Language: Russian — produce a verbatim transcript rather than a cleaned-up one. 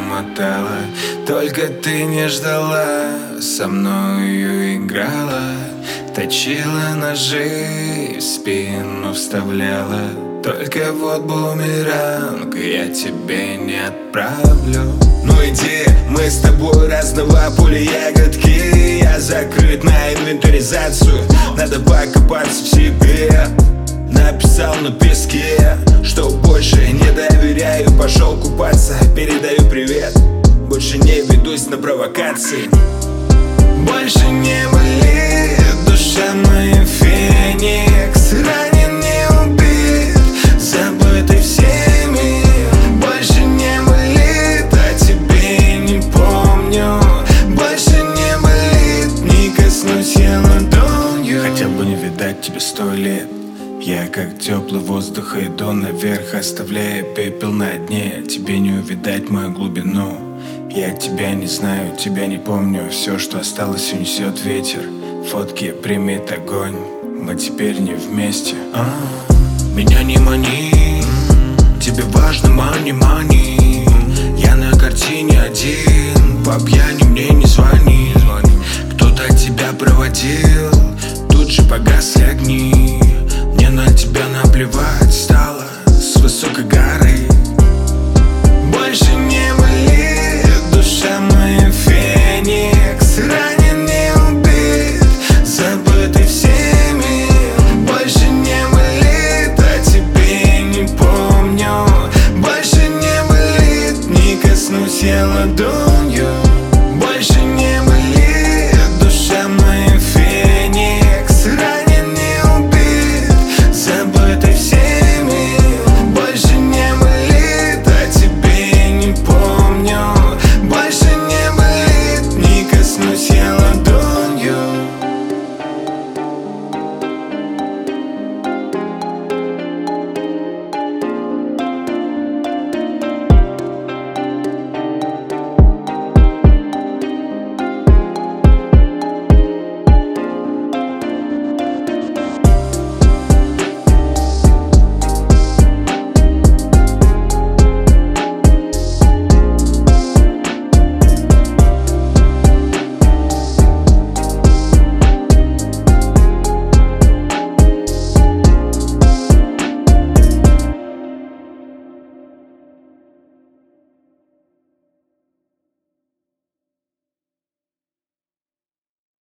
мотала. Только ты не ждала, со мною играла, точила ножи, в спину вставляла. Только вот бумеранг я тебе не отправлю. Ну иди, мы с тобой разного поля ягодки. Я закрыт на инвентаризацию, надо покопаться в себе. Написал на песке, что больше не доверяю. Пошел купаться, передаю привет. Больше не ведусь на провокации. Больше не болит душа моя, феникс. Ранен, не убит, забытый всеми. Больше не болит, а тебе не помню. Больше не болит, не коснусь я ладонью. Хотел бы не видать тебя сто лет. Я как теплый воздух иду наверх, оставляя пепел на дне. Тебе не увидать мою глубину. Я тебя не знаю, тебя не помню. Все, что осталось, унесет ветер. Фотки примет огонь. Мы теперь не вместе. а -а. Меня не мани, тебе важно мани-мани. Я на картине один, по пьяни мне не звони. Кто-то тебя проводил, тут же погасли огни. Мне на тебя наплевать стало с высокой горы. Больше не болит душа моя, феникс. Ранен, не убит, забытый всеми. Больше не болит, а тебе не помню. Больше не болит, не коснусь я ладонью.